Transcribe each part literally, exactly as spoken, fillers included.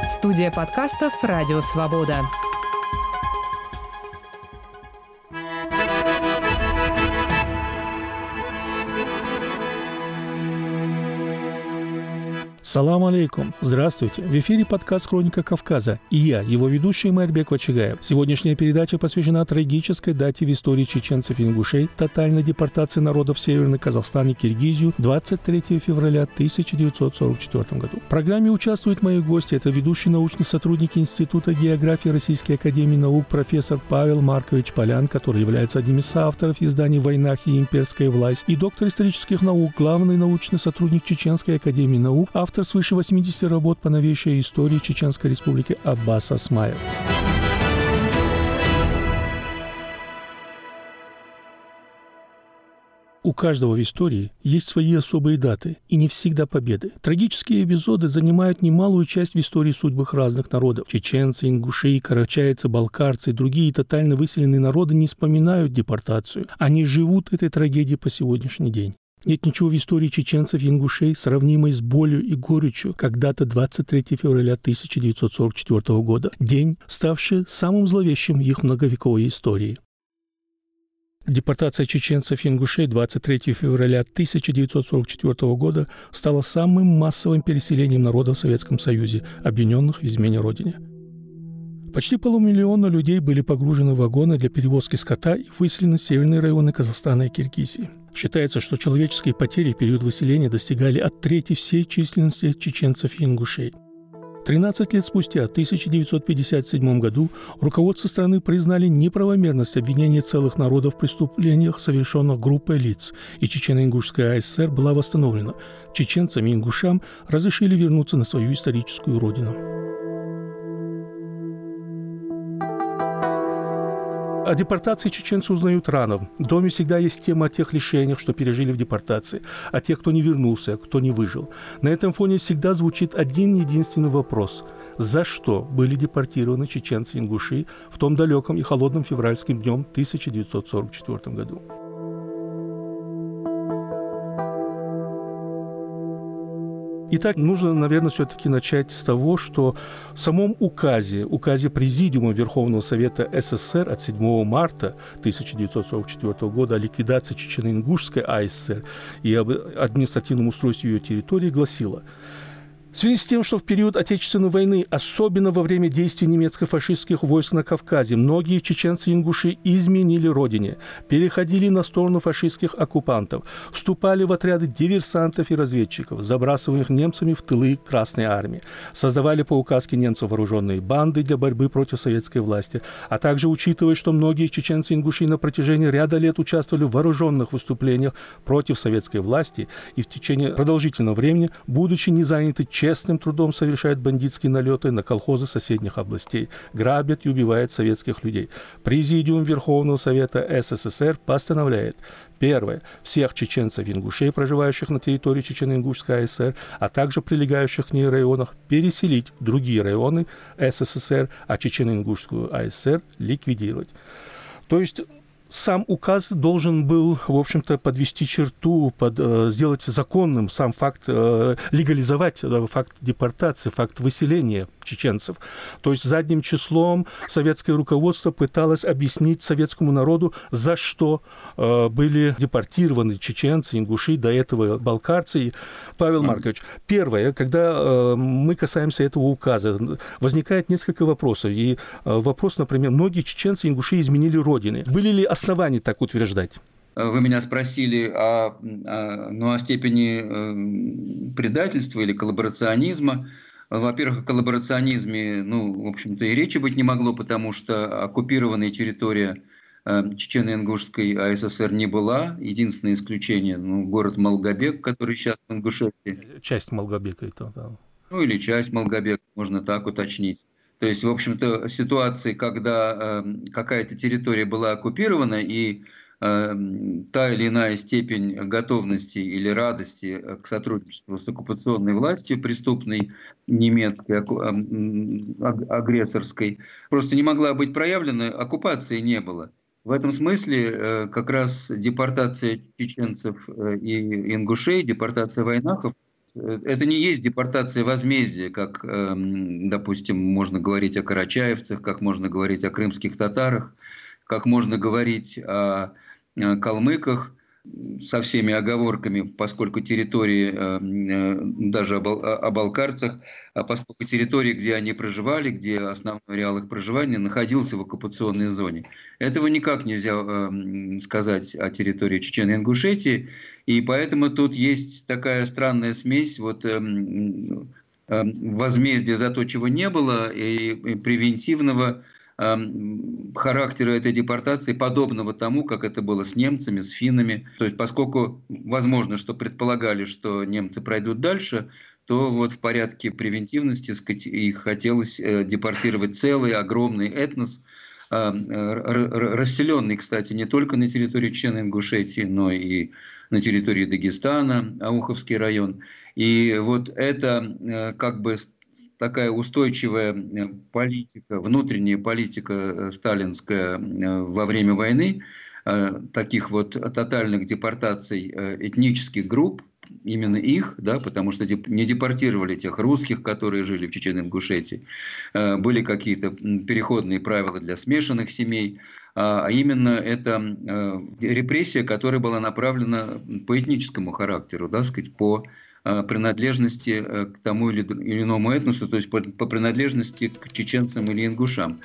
Студия подкастов «Радио Свобода». Салам алейкум. Здравствуйте. В эфире подкаст «Хроника Кавказа». И я, его ведущий Майрбек Вачигаев. Сегодняшняя передача посвящена трагической дате в истории чеченцев и ингушей, тотальной депортации народов в Северный Казахстан и Киргизию двадцать третьего февраля тысяча девятьсот сорок четвёртого году. В программе участвуют мои гости. Это ведущий научный сотрудник Института географии Российской академии наук профессор Павел Маркович Полян, который является одним из соавторов изданий «В войнах и имперская власть», и доктор исторических наук, главный научный сотрудник Чеченской академии наук, автор свыше восьмидесяти работ по новейшей истории Чеченской республики Аббас Осмаев. У каждого в истории есть свои особые даты, и не всегда победы. Трагические эпизоды занимают немалую часть в истории судьбах разных народов. Чеченцы, ингуши, карачайцы, балкарцы и другие тотально выселенные народы не вспоминают депортацию. Они живут этой трагедией по сегодняшний день. Нет ничего в истории чеченцев и ингушей, сравнимой с болью и горечью, как дата двадцать третьего февраля тысяча девятьсот сорок четвёртого года, день, ставший самым зловещим их многовековой истории. Депортация чеченцев и ингушей двадцать третьего февраля тысяча девятьсот сорок четвёртого года стала самым массовым переселением народов в Советском Союзе, объединенных в измене Родине. Почти полумиллиона людей были погружены в вагоны для перевозки скота и выселены в северные районы Казахстана и Киргизии. Считается, что человеческие потери в период выселения достигали от трети всей численности чеченцев и ингушей. тринадцать лет спустя, в тысяча девятьсот пятьдесят седьмом году, руководство страны признали неправомерность обвинения целых народов в преступлениях, совершенных группой лиц, и Чечено-Ингушская АСР была восстановлена. Чеченцам и ингушам разрешили вернуться на свою историческую родину. О депортации чеченцы узнают рано. В доме всегда есть тема о тех лишениях, что пережили в депортации, о тех, кто не вернулся, кто не выжил. На этом фоне всегда звучит один единственный вопрос. За что были депортированы чеченцы и ингуши в том далеком и холодном февральским днем тысяча девятьсот сорок четвёртого году? Итак, нужно, наверное, все-таки начать с того, что в самом указе, указе Президиума Верховного Совета СССР от седьмого марта тысяча девятьсот сорок четвёртого года о ликвидации Чечено-Ингушской АСР и об административном устройстве ее территории гласило: в связи с тем, что в период Отечественной войны, особенно во время действий немецко-фашистских войск на Кавказе, многие чеченцы и ингуши изменили родине, переходили на сторону фашистских оккупантов, вступали в отряды диверсантов и разведчиков, забрасываемых немцами в тылы Красной Армии, создавали по указке немцев вооруженные банды для борьбы против советской власти, а также учитывая, что многие чеченцы и ингуши на протяжении ряда лет участвовали в вооруженных выступлениях против советской власти и в течение продолжительного времени, будучи не заняты честным трудом, совершают бандитские налеты на колхозы соседних областей, грабят и убивают советских людей. Президиум Верховного Совета СССР постановляет: первое. Всех чеченцев и ингушей, проживающих на территории Чечено-Ингушской АСР, а также прилегающих к ней районах, переселить в другие районы СССР, а Чечено-Ингушскую АСР ликвидировать. То есть сам указ должен был, в общем-то, подвести черту, под, э, сделать законным сам факт, э, легализовать э, факт депортации, факт выселения чеченцев. То есть задним числом советское руководство пыталось объяснить советскому народу, за что э, были депортированы чеченцы, ингуши, до этого балкарцы. Павел Маркович, первое, когда э, мы касаемся этого указа, возникает несколько вопросов. И э, вопрос, например, многие чеченцы и ингуши изменили родины. Были ли оснований так утверждать? Вы меня спросили о, о, ну, о степени э, предательства или коллаборационизма. Во-первых, о коллаборационизме, ну, в общем-то, и речи быть не могло, потому что оккупированная территория э, Чечено-Ингушской АССР не была. Единственное исключение, ну, город Малгобек, который сейчас в Ингушетии. Часть Малгобека это, да. Ну, или часть Малгобека, можно так уточнить. То есть, в общем-то, ситуации, когда э, какая-то территория была оккупирована, и э, та или иная степень готовности или радости к сотрудничеству с оккупационной властью, преступной немецкой, агрессорской, просто не могла быть проявлена, оккупации не было. В этом смысле э, как раз депортация чеченцев и ингушей, депортация войнахов это не есть депортация возмездия, как, допустим, можно говорить о карачаевцах, как можно говорить о крымских татарах, как можно говорить о калмыках, со всеми оговорками, поскольку территории, даже о балкарцах, поскольку территории, где они проживали, где основной реал их проживания, находился в оккупационной зоне. Этого никак нельзя сказать о территории Чечен-Ингушетии, и поэтому тут есть такая странная смесь вот, возмездия за то, чего не было, и превентивного характера этой депортации, подобного тому, как это было с немцами, с финнами. То есть, поскольку возможно, что предполагали, что немцы пройдут дальше, то вот в порядке превентивности, сказать, их хотелось депортировать целый огромный этнос, расселенный, кстати, не только на территории Чечен-Ингушетии, но и на территории Дагестана, Ауховский район. И вот это как бы такая устойчивая политика, внутренняя политика сталинская во время войны, таких вот тотальных депортаций этнических групп, именно их, да, потому что не депортировали тех русских, которые жили в Чечен-Ингушетии, были какие-то переходные правила для смешанных семей, а именно это репрессия, которая была направлена по этническому характеру, да, сказать, по принадлежности к тому или иному этносу, то есть по, по принадлежности к чеченцам или ингушам.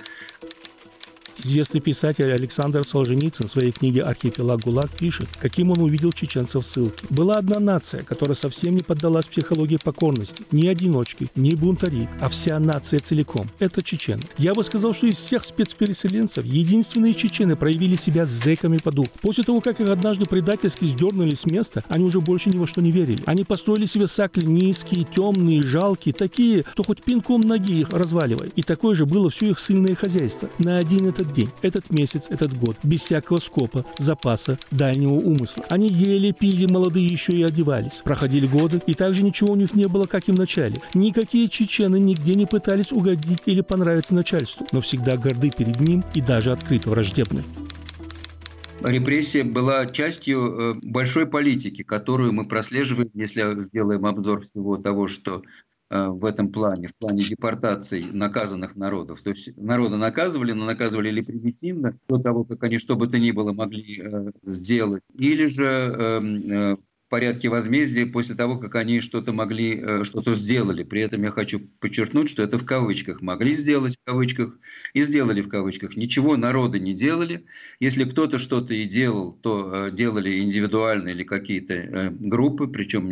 Известный писатель Александр Солженицын в своей книге «Архипелаг ГУЛАГ» пишет, каким он увидел чеченцев в ссылке. Была одна нация, которая совсем не поддалась психологии покорности. Ни одиночки, ни бунтари, а вся нация целиком. Это чечены. Я бы сказал, что из всех спецпереселенцев единственные чечены проявили себя зэками по духу. После того, как их однажды предательски сдернули с места, они уже больше ни во что не верили. Они построили себе сакли низкие, темные, жалкие, такие, что хоть пинком ноги их разваливай. И такое же было все их сильное хозяйство. На один этот день, этот месяц, этот год, без всякого скопа, запаса, дальнего умысла. Они ели, пили, молодые еще и одевались. Проходили годы, и также ничего у них не было, как и в начале. Никакие чечены нигде не пытались угодить или понравиться начальству, но всегда горды перед ним и даже открыто враждебны. Репрессия была частью большой политики, которую мы прослеживаем, если сделаем обзор всего того, что в этом плане, в плане депортаций наказанных народов. То есть народы наказывали, но наказывали ли примитивно, до того, как они что бы то ни было могли э, сделать, или же э, э, в порядке возмездия после того, как они что-то могли, э, что-то сделали. При этом я хочу подчеркнуть, что это в кавычках. Могли сделать в кавычках и сделали в кавычках. Ничего народы не делали. Если кто-то что-то и делал, то э, делали индивидуально или какие-то э, группы, причем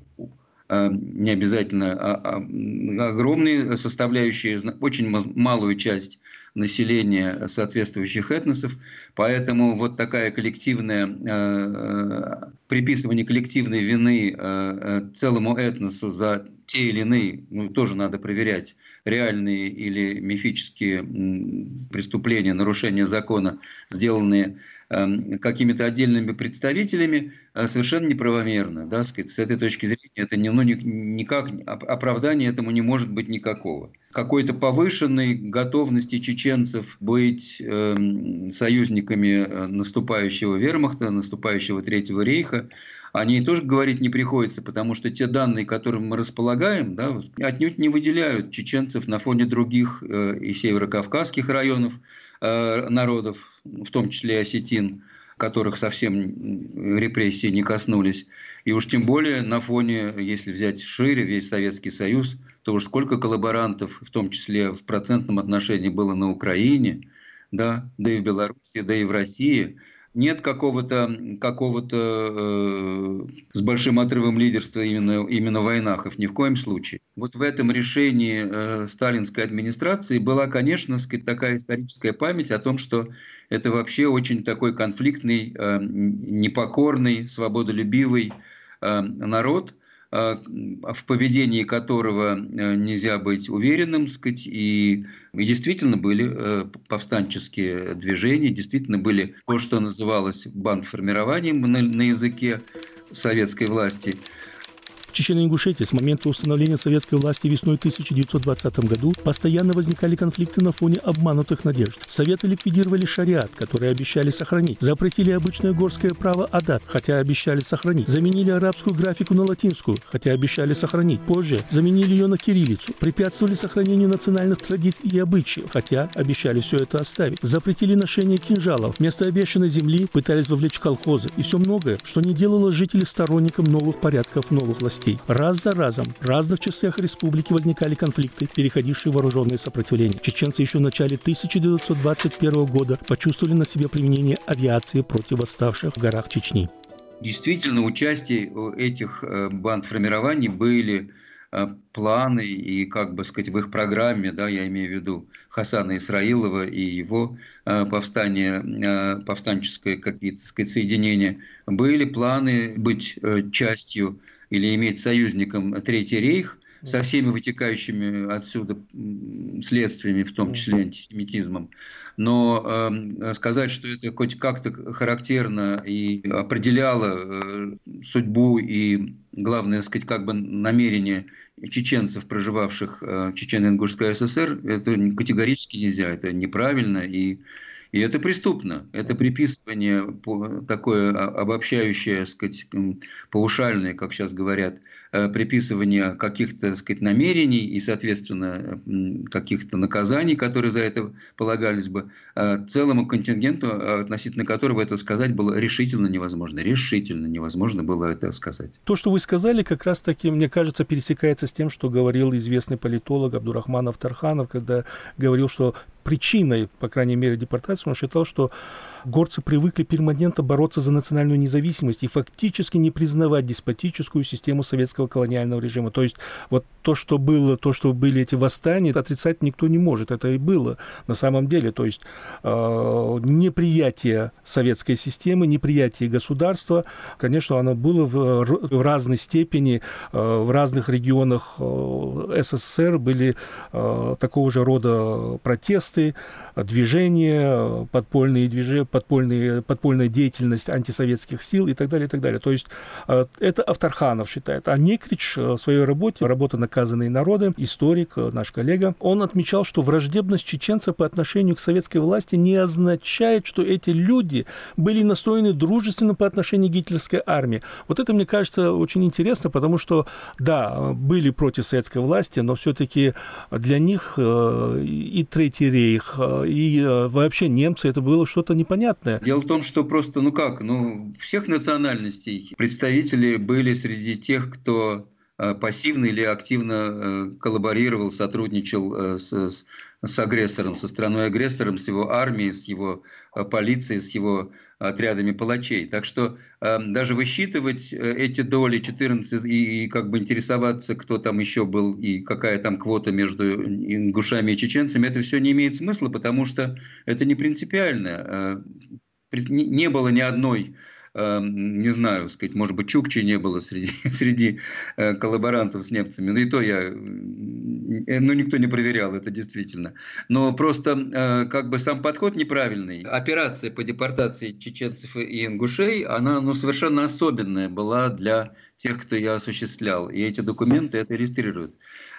не обязательно, а, а огромные составляющие, очень малую часть населения соответствующих этносов. Поэтому вот такая коллективная, э, приписывание коллективной вины э, целому этносу за те или иные, ну, тоже надо проверять, реальные или мифические преступления, нарушения закона, сделанные э, какими-то отдельными представителями, э, совершенно неправомерно. Да, сказать, с этой точки зрения это не, ну, никак, оправдания этому не может быть никакого. Какой-то повышенной готовности чеченцев быть э, союзниками наступающего вермахта, наступающего Третьего рейха, о ней тоже говорить не приходится, потому что те данные, которыми мы располагаем, да, отнюдь не выделяют чеченцев на фоне других э, и северокавказских районов э, народов, в том числе и осетин, которых совсем репрессии не коснулись. И уж тем более на фоне, если взять шире весь Советский Союз, то уж сколько коллаборантов, в том числе в процентном отношении, было на Украине, да, да и в Беларуси, да и в России. Нет какого-то какого-то э, с большим отрывом лидерства именно, именно в войнах, ни в коем случае. Вот в этом решении э, сталинской администрации была, конечно, сказать, такая историческая память о том, что это вообще очень такой конфликтный, э, непокорный, свободолюбивый э, народ, в поведении которого нельзя быть уверенным, сказать, и, и действительно были повстанческие движения, действительно были то, что называлось бандформированием на, на языке советской власти. В Чечено-Ингушетии с момента установления советской власти весной тысяча девятьсот двадцатом году постоянно возникали конфликты на фоне обманутых надежд. Советы ликвидировали шариат, который обещали сохранить, запретили обычное горское право адат, хотя обещали сохранить, заменили арабскую графику на латинскую, хотя обещали сохранить, позже заменили ее на кириллицу, препятствовали сохранению национальных традиций и обычаев, хотя обещали все это оставить, запретили ношение кинжалов, вместо обещанной земли пытались вовлечь колхозы и все многое, что не делало жителей сторонником новых порядков, новых властей. Раз за разом в разных частях республики возникали конфликты, переходившие в вооруженные сопротивления. Чеченцы еще в начале тысяча девятьсот двадцать первого года почувствовали на себе применение авиации против восставших в горах Чечни. Действительно, участие этих бандформирований были планы и, как бы сказать, в их программе, да, я имею в виду Хасана Исраилова и его повстание, повстанческое какие-то, так сказать, соединения, были планы быть частью или иметь союзником Третий рейх со всеми вытекающими отсюда следствиями, в том числе антисемитизмом. Но э, сказать, что это хоть как-то характерно и определяло э, судьбу и, главное, сказать, как бы намерение чеченцев, проживавших э, в Чечено-Ингушской ССР, это категорически нельзя, это неправильно и И это преступно. Это приписывание, такое обобщающее, сказать, паушальное, как сейчас говорят, приписывание каких-то, так сказать, намерений и, соответственно, каких-то наказаний, которые за это полагались бы, целому контингенту, относительно которого это сказать было решительно невозможно. Решительно невозможно было это сказать. То, что вы сказали, как раз-таки, мне кажется, пересекается с тем, что говорил известный политолог Абдурахманов Тарханов, когда говорил, что причиной, по крайней мере, депортации, он считал, что горцы привыкли перманентно бороться за национальную независимость и фактически не признавать деспотическую систему советского колониального режима. То есть вот то, что было, то, что были эти восстания, отрицать никто не может. Это и было на самом деле. То есть э, неприятие советской системы, неприятие государства, конечно, оно было в, в разной степени, э, в разных регионах э, СССР были э, такого же рода протесты, движения, подпольные движения, подпольные, подпольная деятельность антисоветских сил и так далее, и так далее. То есть это Авторханов считает. А Некрич в своей работе, работа «Наказанные народы», историк, наш коллега, он отмечал, что враждебность чеченцев по отношению к советской власти не означает, что эти люди были настроены дружественно по отношению к гитлеровской армии. Вот это, мне кажется, очень интересно, потому что, да, были против советской власти, но все-таки для них и Третий рейх, и вообще немцы, это было что-то непонятное. Дело в том, что просто, ну как, ну всех национальностей представители были среди тех, кто пассивно или активно коллаборировал, сотрудничал с, с, с агрессором, со страной-агрессором, с его армией, с его полицией, с его отрядами палачей. Так что э, даже высчитывать эти доли четырнадцать и, и как бы интересоваться, кто там еще был и какая там квота между ингушами и чеченцами, это все не имеет смысла, потому что это не принципиально. Не было ни одной, не знаю, сказать, может быть, чукчи не было среди, среди коллаборантов с немцами, ну и то я, ну никто не проверял, это действительно. Но просто как бы сам подход неправильный. Операция по депортации чеченцев и ингушей, она ну, совершенно особенная была для тех, кто ее осуществлял. И эти документы это иллюстрируют.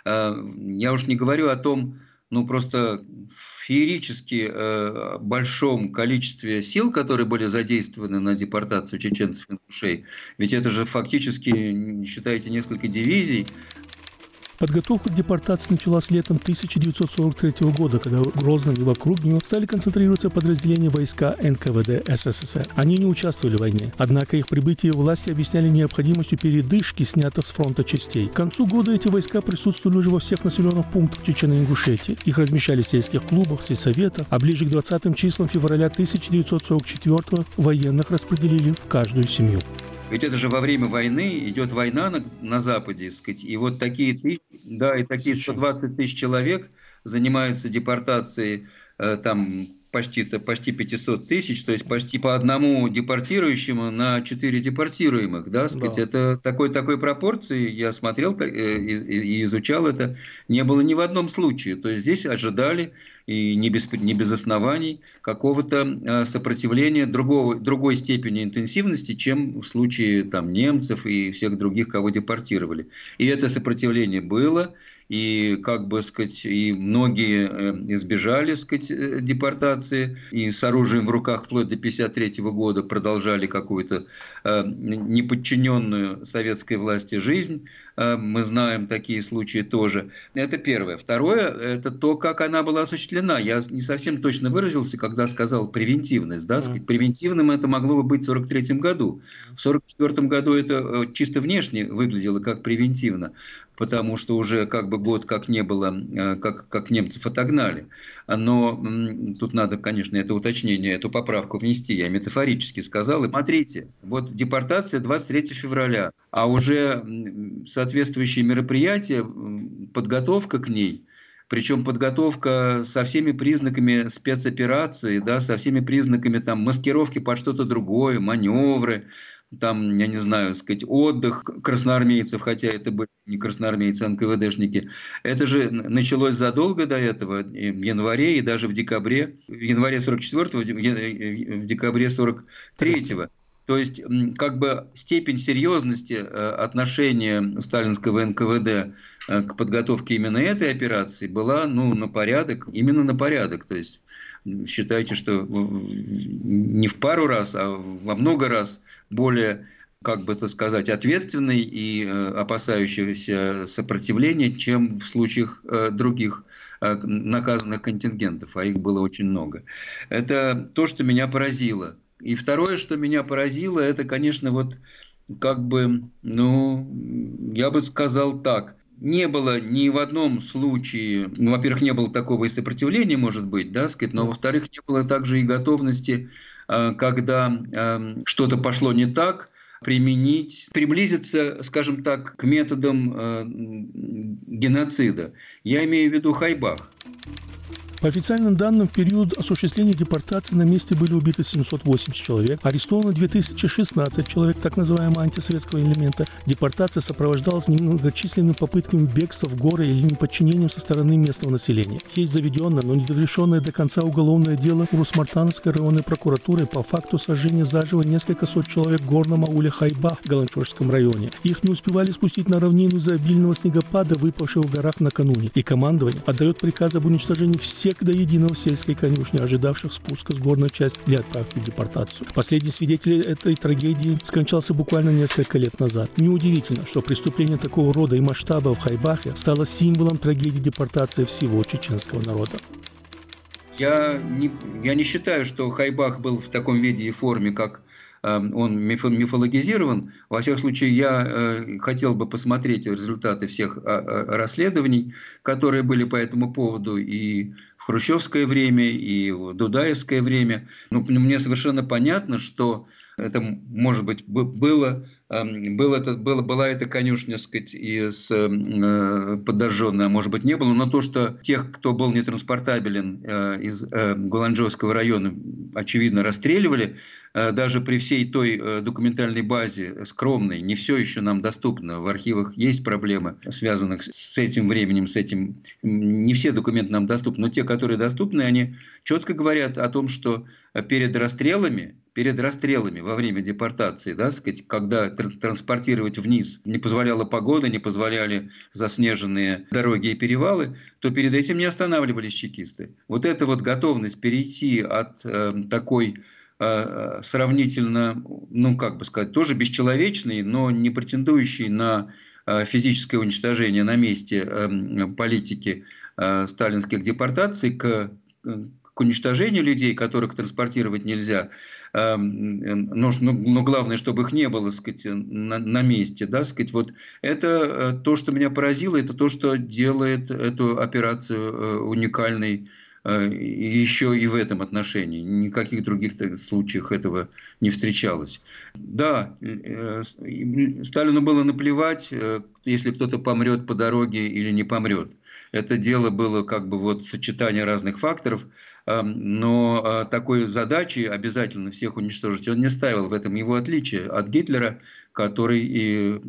Я уж не говорю о том, ну просто феерически э, большом количестве сил, которые были задействованы на депортацию чеченцев и ингушей. Ведь это же фактически, считайте, несколько дивизий. Подготовка к депортации началась летом тысяча девятьсот сорок третьего года, когда в Грозном и вокруг него стали концентрироваться подразделения войска эн ка вэ дэ эс эс эс эр. Они не участвовали в войне. Однако их прибытие власти объясняли необходимостью передышки, снятых с фронта частей. К концу года эти войска присутствовали уже во всех населенных пунктах Чечено-Ингушетии. Их размещали в сельских клубах, сельсоветах, а ближе к двадцатым числам февраля тысяча девятьсот сорок четвёртого военных распределили в каждую семью. Ведь это же во время войны идет война на, на Западе, сказать, и вот такие, да, и такие сто двадцать тысяч человек занимаются депортацией э, там почти, почти пятьсот тысяч, то есть почти по одному депортирующему на четыре депортируемых. Да, сказать, да. Это такой, такой пропорции, я смотрел и, и изучал это, не было ни в одном случае. То есть здесь ожидали, и не без, не без оснований, какого-то сопротивления другого, другой степени интенсивности, чем в случае там, немцев и всех других, кого депортировали. И это сопротивление было. И, как бы сказать, и многие избежали, сказать, депортации, и с оружием в руках вплоть до тысяча девятьсот пятьдесят третьего года продолжали какую-то э, неподчиненную советской власти жизнь. Э, мы знаем такие случаи тоже. Это первое. Второе – это то, как она была осуществлена. Я не совсем точно выразился, когда сказал превентивность. Да? Mm. Превентивным это могло бы быть в сорок третьем году. В сорок четвёртом году это чисто внешне выглядело как превентивно, потому что уже как бы год как не было, как, как немцев отогнали. Но тут надо, конечно, это уточнение, эту поправку внести, я метафорически сказал. И смотрите, вот депортация двадцать третьего февраля, а уже соответствующие мероприятия, подготовка к ней, причем подготовка со всеми признаками спецоперации, да, со всеми признаками там, маскировки под что-то другое, маневры, там, я не знаю, сказать, отдых красноармейцев, хотя это были не красноармейцы, а эн ка вэ дэшники. Это же началось задолго до этого, в январе и даже в декабре, в январе сорок четвёртого, в декабре сорок третьего. То есть, как бы степень серьезности отношения сталинского эн ка вэ дэ к подготовке именно этой операции была, ну, на порядок, именно на порядок. То есть, считайте, что не в пару раз, а во много раз более, как бы это сказать, ответственный и опасающийся сопротивления, чем в случаях других наказанных контингентов, а их было очень много. Это то, что меня поразило. И второе, что меня поразило, это, конечно, вот как бы, ну, я бы сказал так, не было ни в одном случае, ну, во-первых, не было такого и сопротивления, может быть, да, сказать, но, во-вторых, не было также и готовности, когда что-то пошло не так, применить, приблизиться, скажем так, к методам геноцида. Я имею в виду Хайбах. По официальным данным, в период осуществления депортации на месте были убиты семьсот восемьдесят человек, арестовано две тысячи шестнадцать человек так называемого антисоветского элемента. Депортация сопровождалась немногочисленными попытками бегства в горы или неподчинением со стороны местного населения. Есть заведенное, но не довершенное до конца уголовное дело Урус-Мартановской районной прокуратуры по факту сожжения заживо несколько сот человек в горном ауле Хайбах в Галанчожском районе. Их не успевали спустить на равнину из-за обильного снегопада, выпавшего в горах накануне. И командование отдает приказ об уничтожении всех до единого в сельской конюшне, ожидавших спуска с горной части для отправки в депортацию. Последний свидетель этой трагедии скончался буквально несколько лет назад. Неудивительно, что преступление такого рода и масштаба в Хайбахе стало символом трагедии депортации всего чеченского народа. Я не, я не считаю, что Хайбах был в таком виде и форме, как он мифологизирован. Во всяком случае, я э, хотел бы посмотреть результаты всех э, расследований, которые были по этому поводу и в хрущевское время, и в дудаевское время. Ну, мне совершенно понятно, что это, может быть, было, было это, было, была эта конюшня, так сказать, и с, э, подожженная, а может быть, не было, но то, что тех, кто был нетранспортабелен э, из э, Гуланджойского района, очевидно, расстреливали, э, даже при всей той э, документальной базе скромной, не все еще нам доступно. В архивах есть проблемы, связанных с этим временем, с этим. Не все документы нам доступны, но те, которые доступны, они четко говорят о том, что перед расстрелами, перед расстрелами во время депортации, да, сказать, когда транспортировать вниз не позволяла погода, не позволяли заснеженные дороги и перевалы, то перед этим не останавливались чекисты. Вот эта вот готовность перейти от э, такой э, сравнительно, ну как бы сказать, тоже бесчеловечной, но не претендующей на э, физическое уничтожение на месте э, политики э, сталинских депортаций к к уничтожению людей, которых транспортировать нельзя, но, но главное, чтобы их не было, сказать, на, на месте, да, сказать, вот это то, что меня поразило, это то, что делает эту операцию уникальной еще и в этом отношении. Никаких других случаях этого не встречалось. Да, Сталину было наплевать, если кто-то помрет по дороге или не помрет. Это дело было как бы вот сочетание разных факторов. но такой задачи обязательно всех уничтожить он не ставил. В этом его отличие от Гитлера, который и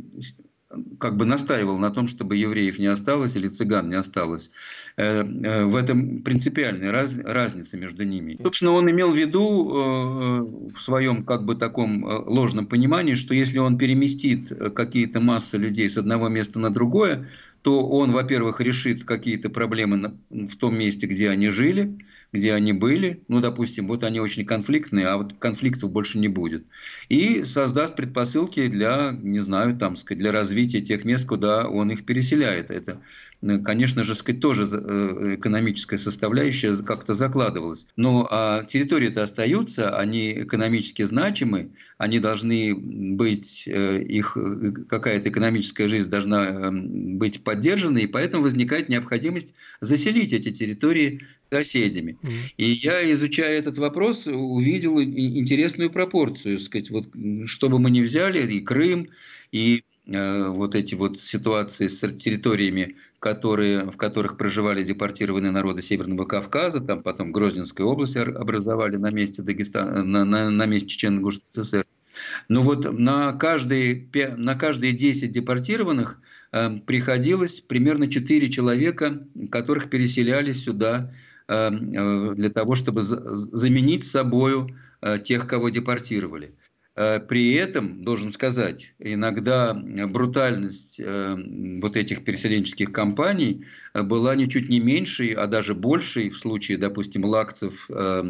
как бы настаивал на том, чтобы евреев не осталось или цыган не осталось. В этом принципиальная раз, разница между ними. Собственно, он имел в виду в своем как бы таком ложном понимании, что если он переместит какие-то массы людей с одного места на другое, то он, во-первых, решит какие-то проблемы в том месте, где они жили, где они были, ну, допустим, вот они очень конфликтные, а вот конфликтов больше не будет. И создаст предпосылки для, не знаю, там, сказать, для развития тех мест, куда он их переселяет. Это, конечно же, сказать, тоже экономическая составляющая как-то закладывалась. Но а территории-то остаются, они экономически значимы, они должны быть, их какая-то экономическая жизнь должна быть поддержана, и поэтому возникает необходимость заселить эти территории соседями. И я, изучая этот вопрос, увидел интересную пропорцию, сказать, вот, что бы мы ни взяли, и Крым, и э, вот эти вот ситуации с территориями, которые, в которых проживали депортированные народы Северного Кавказа, там потом Грозненскую область образовали на месте Дагестана, на, на, на месте Чечено-Ингушской ССР. Но вот на каждые, на каждые десять депортированных э, приходилось примерно четыре человека, которых переселяли сюда для того, чтобы заменить собою тех, кого депортировали. При этом, должен сказать, иногда брутальность вот этих переселенческих кампаний была ничуть не меньшей, а даже большей в случае, допустим, лакцев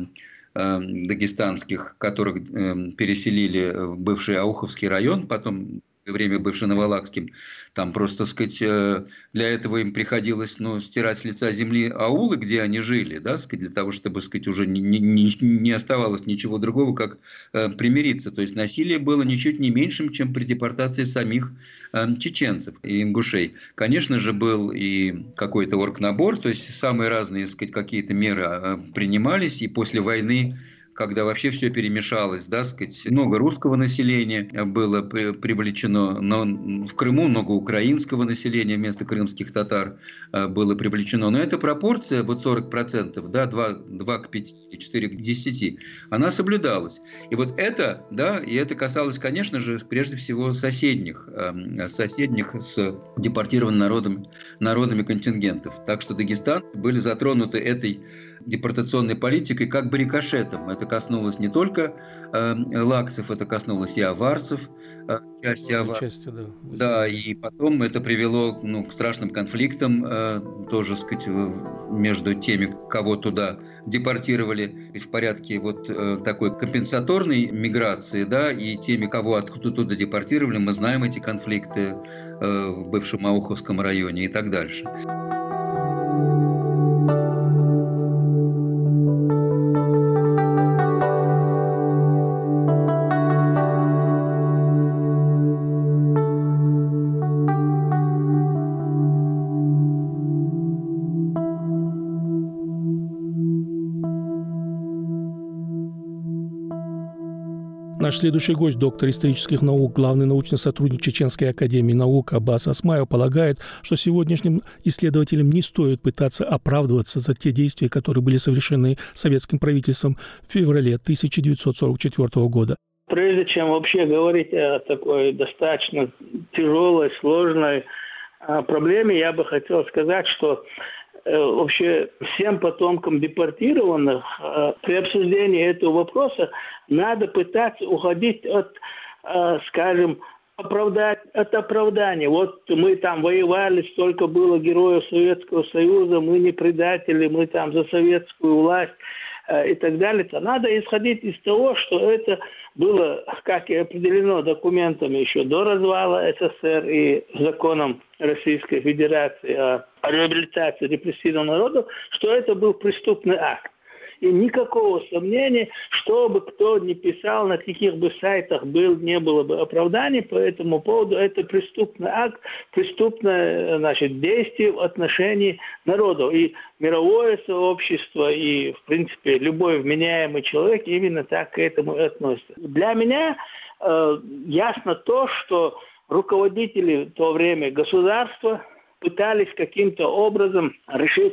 дагестанских, которых переселили в бывший Ауховский район, потом время бывший Новолакским, там просто, сказать, для этого им приходилось, ну, стирать с лица земли аулы, где они жили, да, сказать, для того, чтобы, сказать, уже не, не, не оставалось ничего другого, как э, примириться. То есть насилие было ничуть не меньшим, чем при депортации самих э, чеченцев и ингушей. Конечно же, был и какой-то оргнабор, то есть самые разные, сказать, какие-то меры э, принимались, и после войны, когда вообще все перемешалось, да, сказать, много русского населения было привлечено, но в Крыму много украинского населения вместо крымских татар было привлечено. Но эта пропорция, вот сорок процентов, да, два, два к пяти, четыре к десяти, она соблюдалась. И вот это, да, и это касалось, конечно же, прежде всего соседних, соседних с депортированными народами, народами контингентов. Так что дагестанцы были затронуты этой депортационной политикой как бы рикошетом. Это коснулось не только э, лакцев, это коснулось и аварцев, э, части аварцев. Части, да. Да, и потом это привело, ну, к страшным конфликтам, э, тоже, сказать, между теми, кого туда депортировали в порядке вот э, такой компенсаторной миграции, да, и теми, кого откуда туда депортировали. Мы знаем эти конфликты э, в бывшем Ауховском районе и так дальше. Наш следующий гость, доктор исторических наук, главный научный сотрудник Чеченской академии наук Аббас Осмаев, полагает, что сегодняшним исследователям не стоит пытаться оправдываться за те действия, которые были совершены советским правительством в феврале тысяча девятьсот сорок четвёртого года. Прежде чем вообще говорить о такой достаточно тяжелой, сложной проблеме, я бы хотел сказать, что вообще всем потомкам депортированных при обсуждении этого вопроса надо пытаться уходить от, скажем, оправдать, от оправдания. Вот мы там воевали, столько было героев Советского Союза, мы не предатели, мы там за советскую власть и так далее. Надо исходить из того, что это было, как и определено документами еще до развала СССР и законом Российской Федерации о реабилитации репрессированного народа, что это был преступный акт. И никакого сомнения, что бы кто ни писал, на каких бы сайтах был, не было бы оправданий по этому поводу. Это преступный акт, преступное, значит, действие в отношении народа. И мировое сообщество, и, в принципе, любой вменяемый человек именно так к этому и относится. Для меня э, ясно то, что руководители в то время государства пытались каким-то образом решить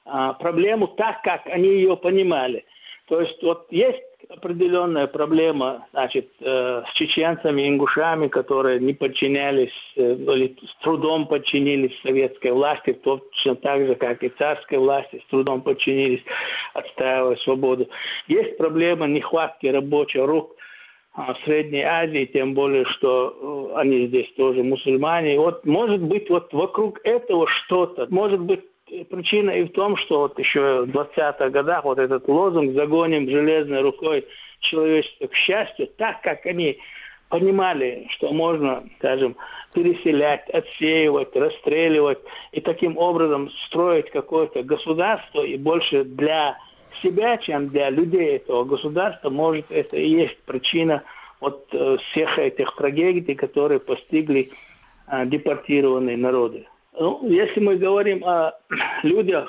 проблему так, как они ее понимали. То есть вот есть определенная проблема, значит, э, с чеченцами, ингушами, которые не подчинялись, э, или с трудом подчинились советской власти, точно так же, как и царской власти, с трудом подчинились, отстаивая свободу. Есть проблема нехватки рабочих рук в Средней Азии, тем более, что они здесь тоже мусульмане. И вот, может быть, вот вокруг этого что-то, может быть, причина и в том, что вот еще в двадцатых годах вот этот лозунг «Загоним железной рукой человечество к счастью», так как они понимали, что можно, скажем, переселять, отсеивать, расстреливать и таким образом строить какое-то государство и больше для себя, чем для людей этого государства, может, это и есть причина вот всех этих трагедий, которые постигли а, депортированные народы. Ну, если мы говорим о людях,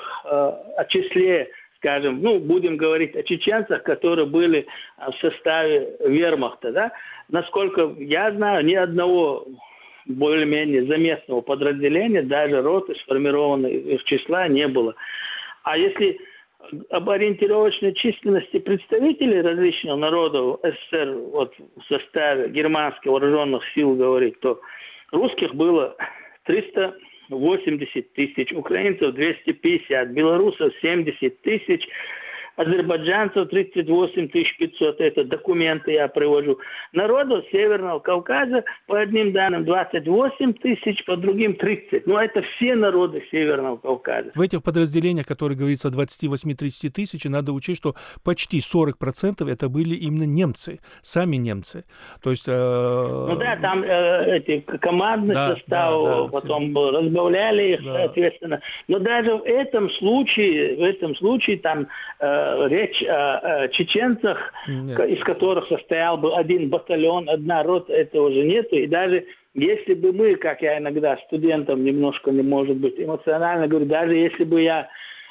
о числе, скажем, ну, будем говорить о чеченцах, которые были в составе вермахта, да, насколько я знаю, ни одного более-менее заметного подразделения, даже роты, сформированной их числа, не было. А если об ориентировочной численности представителей различных народов СССР вот, в составе германских вооруженных сил говорить, то русских было триста восемьдесят тысяч, украинцев двести пятьдесят, белорусов семьдесят тысяч, азербайджанцев тридцать восемь тысяч пятьсот, это документы я привожу. Народов Северного Кавказа, по одним данным, двадцать восемь тысяч, по другим тридцать. Но это все народы Северного Кавказа. В этих подразделениях, которые говорится о двадцати восьми тридцати тысяч, надо учесть, что почти сорок процентов это были именно немцы, сами немцы. То есть... Э... Ну да, там э, эти командный да, состав, да, да, потом все. разбавляли их, да. соответственно. Но даже в этом случае, в этом случае там... Э, речь о, о чеченцах, Нет. из которых состоял бы один батальон, одна рота, этого же нету. И даже если бы мы, как я иногда студентам немножко, не может быть, эмоционально говорю, даже если бы я,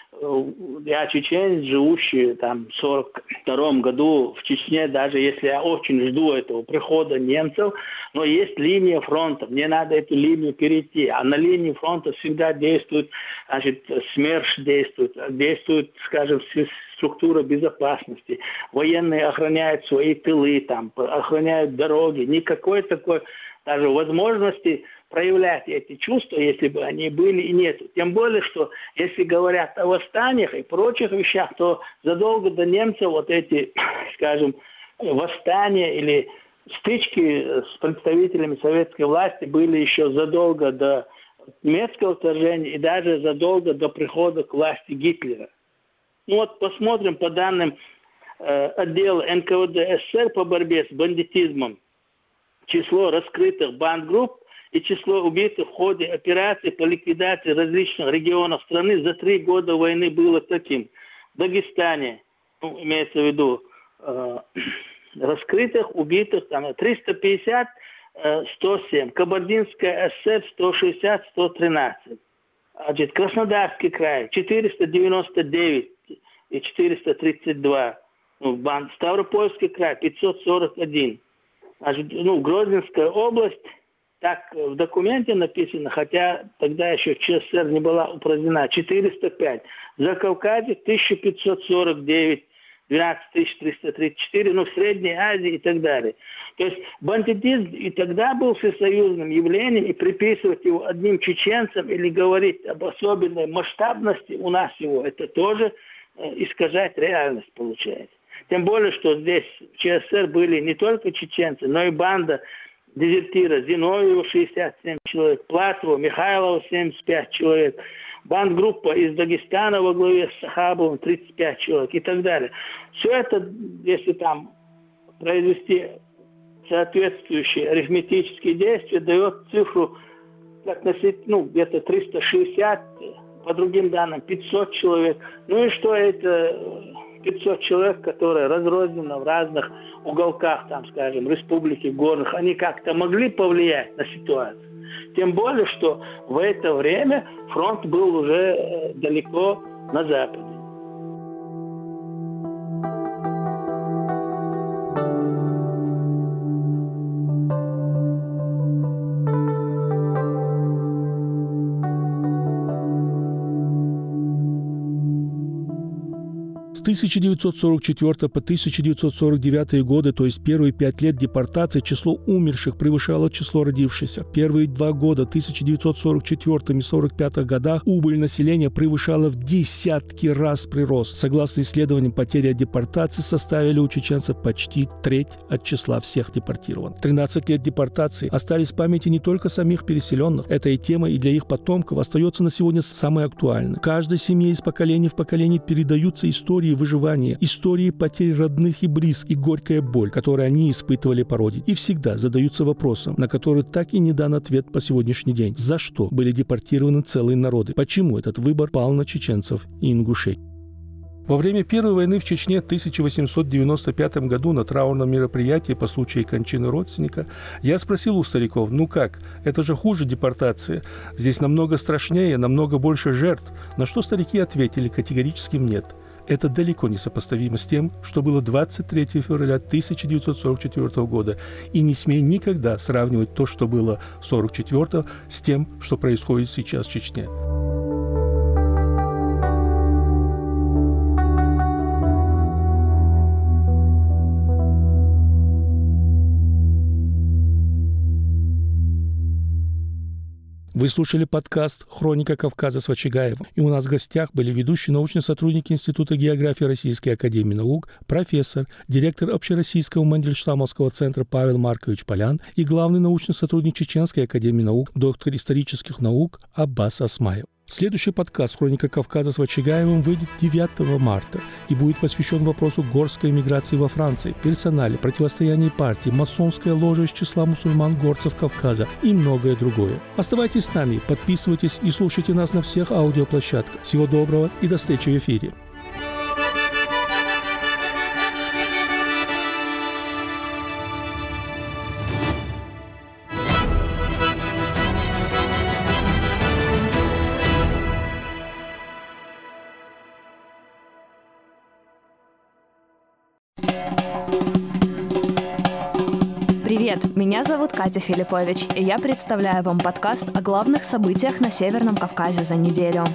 я чеченец, живущий там в сорок втором году в Чечне, даже если я очень жду этого прихода немцев, но есть линия фронта, мне надо эту линию перейти, а на линии фронта всегда действует, значит, СМЕРШ действует, действует, скажем, структура безопасности, военные охраняют свои тылы, там, охраняют дороги, никакой такой даже возможности проявлять эти чувства, если бы они были, и нет. Тем более, что если говорят о восстаниях и прочих вещах, то задолго до немцев вот эти, скажем, восстания или стычки с представителями советской власти были еще задолго до немецкого вторжения и даже задолго до прихода к власти Гитлера. Ну вот посмотрим по данным э, отдела эн ка вэ дэ СССР по борьбе с бандитизмом. Число раскрытых бандгрупп и число убитых в ходе операций по ликвидации различных регионов страны за три года войны было таким. В Дагестане, ну, имеется в виду, э, раскрытых, убитых там триста пятьдесят, э, сто семь. Кабардинская ССР сто шестьдесят, сто тринадцать. Значит, Краснодарский край четыреста девяносто девять и четыреста тридцать два. Ну, банд. Ставропольский край пятьсот сорок один. Значит, ну, Грозненская область, так в документе написано, хотя тогда еще ЧССР не была упразднена, четыреста пять. Закавказье тысяча пятьсот сорок девять, двенадцать тысяч триста тридцать четыре, ну, в Средней Азии и так далее. То есть бандитизм и тогда был всесоюзным явлением, и приписывать его одним чеченцам или говорить об особенной масштабности у нас его, это тоже э, искажать реальность получается. Тем более, что здесь в ЧССР были не только чеченцы, но и банда дезертира Зиновьева шестьдесят семь человек, Платова, Михайлова семьдесят пять человек, бандгруппа из Дагестана во главе с Сахабовым тридцать пять человек и так далее. Все это, если там произвести соответствующие арифметические действия, дает цифру ну, где-то триста шестьдесят, по другим данным пятьсот человек. Ну и что это пятьсот человек, которые разрознены в разных уголках, там, скажем, республики горных, они как-то могли повлиять на ситуацию. Тем более, что в это время фронт был уже далеко на западе. С тысяча девятьсот сорок четвёртого по тысяча девятьсот сорок девятый годы, то есть первые пять лет депортации, число умерших превышало число родившихся. Первые два года, тысяча девятьсот сорок четвёртом и сорок пятом годах, убыль населения превышала в десятки раз прирост. Согласно исследованиям, потери от депортации составили у чеченцев почти треть от числа всех депортированных. тринадцать лет депортации остались в памяти не только самих переселенных. Эта и тема и для их потомков остается на сегодня самой актуальной. Каждой семье из поколения в поколение передаются истории выживания, истории потерь родных и близких, и горькая боль, которую они испытывали по родине. И всегда задаются вопросом, на который так и не дан ответ по сегодняшний день. За что были депортированы целые народы? Почему этот выбор пал на чеченцев и ингушей? Во время Первой войны в Чечне в тысяча восемьсот девяносто пятом году на траурном мероприятии по случаю кончины родственника я спросил у стариков: ну как, это же хуже депортации, здесь намного страшнее, намного больше жертв. На что старики ответили категорическим нет. Это далеко не сопоставимо с тем, что было двадцать третьего февраля тысяча девятьсот сорок четвёртого года. И не смей никогда сравнивать то, что было сорок четвёртого, с тем, что происходит сейчас в Чечне. Вы слушали подкаст «Хроника Кавказа» с Вачигаевым. И у нас в гостях были ведущие научные сотрудники Института географии Российской академии наук, профессор, директор Общероссийского Мандельштамовского центра Павел Маркович Полян и главный научный сотрудник Чеченской академии наук, доктор исторических наук Аббас Осмаев. Следующий подкаст «Хроника Кавказа» с Вачигаевым выйдет девятого марта и будет посвящен вопросу горской эмиграции во Франции, персонале, противостоянии партии, масонской ложе из числа мусульман-горцев Кавказа и многое другое. Оставайтесь с нами, подписывайтесь и слушайте нас на всех аудиоплощадках. Всего доброго и до встречи в эфире. Привет, меня зовут Катя Филиппович, и я представляю вам подкаст о главных событиях на Северном Кавказе за неделю.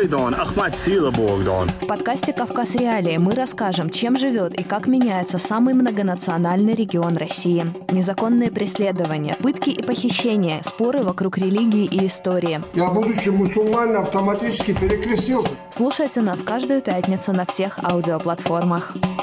В подкасте «Кавказ Реалии» мы расскажем, чем живет и как меняется самый многонациональный регион России. Незаконные преследования, пытки и похищения, споры вокруг религии и истории. Я, будучи мусульманином, автоматически перекрестился. Слушайте нас каждую пятницу на всех аудиоплатформах.